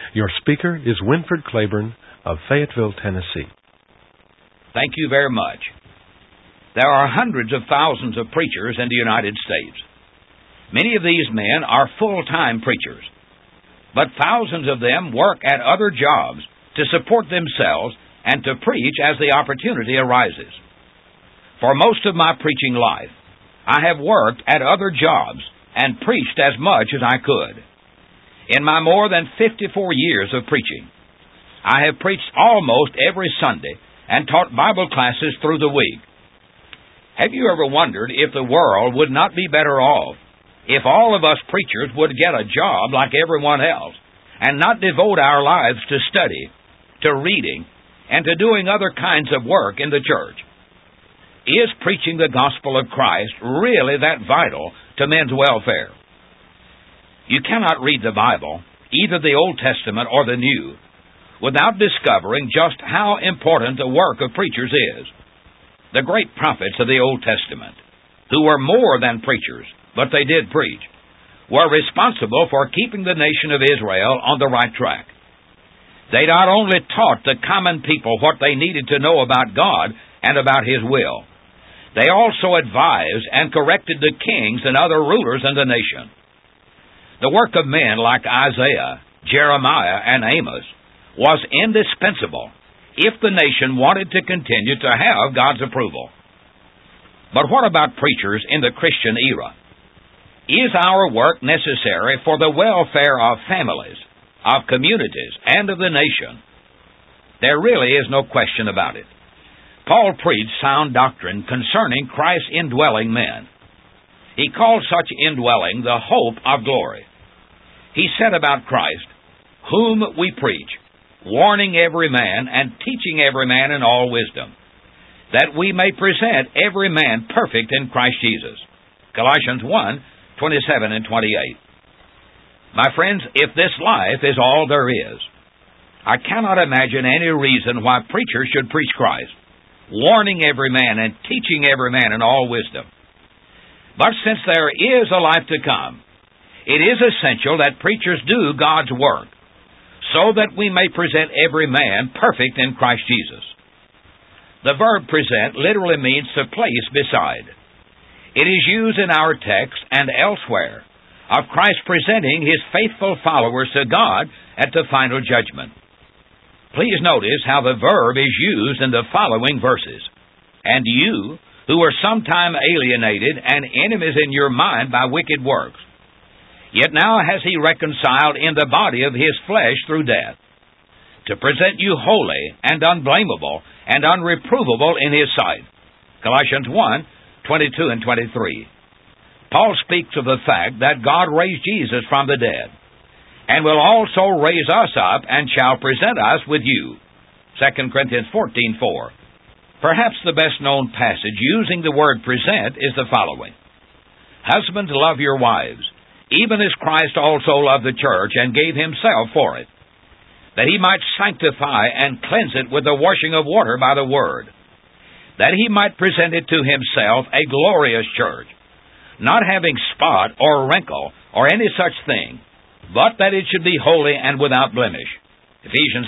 Your speaker is Winford Claiborne of Fayetteville, Tennessee. Thank you very much. There are hundreds of thousands of preachers in the United States. Many of these men are full-time preachers, but thousands of them work at other jobs to support themselves and to preach as the opportunity arises. For most of my preaching life, I have worked at other jobs and preached as much as I could. In my more than 54 years of preaching, I have preached almost every Sunday and taught Bible classes through the week. Have you ever wondered if the world would not be better off if all of us preachers would get a job like everyone else and not devote our lives to study, to reading, and to doing other kinds of work in the church? Is preaching the gospel of Christ really that vital to men's welfare? You cannot read the Bible, either the Old Testament or the New, without discovering just how important the work of preachers is. The great prophets of the Old Testament, who were more than preachers, but they did preach, were responsible for keeping the nation of Israel on the right track. They not only taught the common people what they needed to know about God and about His will, they also advised and corrected the kings and other rulers in the nation. The work of men like Isaiah, Jeremiah, and Amos was indispensable if the nation wanted to continue to have God's approval. But what about preachers in the Christian era? Is our work necessary for the welfare of families, of communities, and of the nation? There really is no question about it. Paul preached sound doctrine concerning Christ's indwelling men. He called such indwelling the hope of glory. He said about Christ, whom we preach, warning every man and teaching every man in all wisdom, that we may present every man perfect in Christ Jesus. Colossians 1:27 and 28. My friends, if this life is all there is, I cannot imagine any reason why preachers should preach Christ, warning every man and teaching every man in all wisdom. But since there is a life to come, it is essential that preachers do God's work, so that we may present every man perfect in Christ Jesus. The verb present literally means to place beside. It is used in our text and elsewhere of Christ presenting His faithful followers to God at the final judgment. Please notice how the verb is used in the following verses. And you, who were sometime alienated and enemies in your mind by wicked works, yet now has He reconciled in the body of His flesh through death, to present you holy and unblameable and unreprovable in His sight. Colossians 1:22 and 23. Paul speaks of the fact that God raised Jesus from the dead, and will also raise us up and shall present us with you. 2 Corinthians 14:4. Perhaps the best-known passage using the word present is the following. Husbands, love your wives, even as Christ also loved the church and gave Himself for it, that He might sanctify and cleanse it with the washing of water by the word, that He might present it to Himself a glorious church, not having spot or wrinkle or any such thing, but that it should be holy and without blemish. Ephesians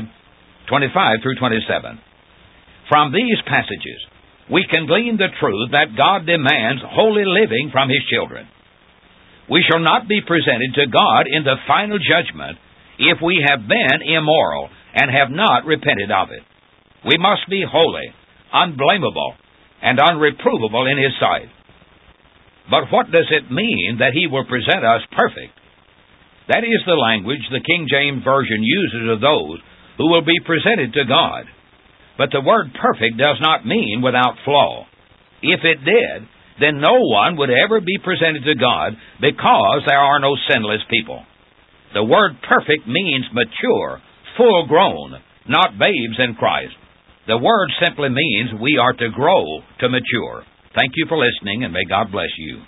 5:25 through 27. From these passages, we can glean the truth that God demands holy living from His children. We shall not be presented to God in the final judgment if we have been immoral and have not repented of it. We must be holy, unblameable, and unreprovable in His sight. But what does it mean that He will present us perfect? That is the language the King James Version uses of those who will be presented to God. But the word perfect does not mean without flaw. If it did, then no one would ever be presented to God because there are no sinless people. The word perfect means mature, full grown, not babes in Christ. The word simply means we are to grow to mature. Thank you for listening, and may God bless you.